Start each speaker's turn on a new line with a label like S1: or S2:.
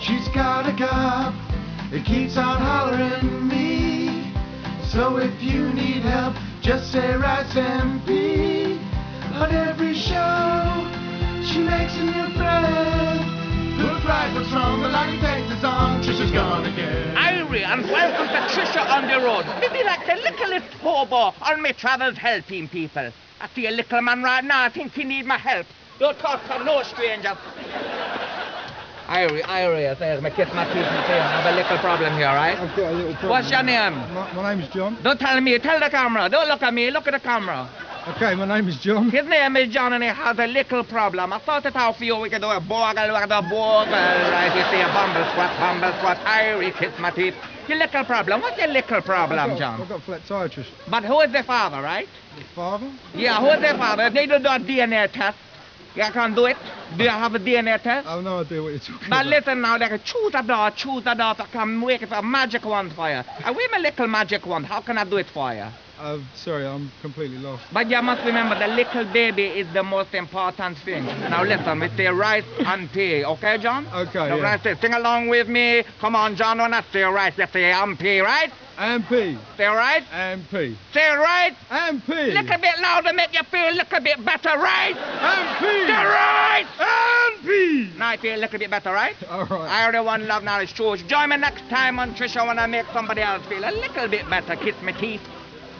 S1: She's got a cough, it keeps on hollering me. So if you need help, just say Rice MP. On every show, she makes a new friend. Put right what's wrong, the line takes us on. Trisha's gone again.
S2: Irie, and welcome to Trisha on the road. Maybe like the littlest hobo on my travels helping people. I see a little man right now, I think he need my help. Don't talk to no strangers. Irie, I say, I kiss my teeth and say, I have a little problem here, right?
S3: I've got a little problem.
S2: What's your name?
S3: My name's John.
S2: Don't tell me, tell the camera. Don't look at me, look at the camera.
S3: Okay, my name is John.
S2: His name is John and he has a little problem. I thought it out for you. We could do a bogle, right? You see a bumble squat, Irie, kiss my teeth. Your little problem. What's your little problem, John?
S3: I've got a flat tire, Trish.
S2: But who is the father, right?
S3: The father?
S2: Yeah, who is the father? They do a DNA test. You can do it. Do you have a DNA test?
S3: I have no idea what you're talking
S2: But
S3: about.
S2: listen now, like choose a door, I can make it a magic wand for you. I wear my little magic wand. How can I do it for you?
S3: Sorry, I'm completely lost.
S2: But you must remember, the little baby is the most important thing. Now listen, we say rice and pea, okay, John?
S3: Okay,
S2: now,
S3: yeah.
S2: Say, sing along with me. Come on, John, when I say rice, you say MP, right?
S3: MP.
S2: Say right?
S3: MP.
S2: Say right?
S3: MP.
S2: Little bit louder, make you feel a little bit better, right?
S3: MP.
S2: Say right!
S3: MP.
S2: Now I feel a little bit better, right?
S3: All right.
S2: I already want love, knowledge, truth. Join me next time on Trisha when I make somebody else feel a little bit better. Kiss me teeth.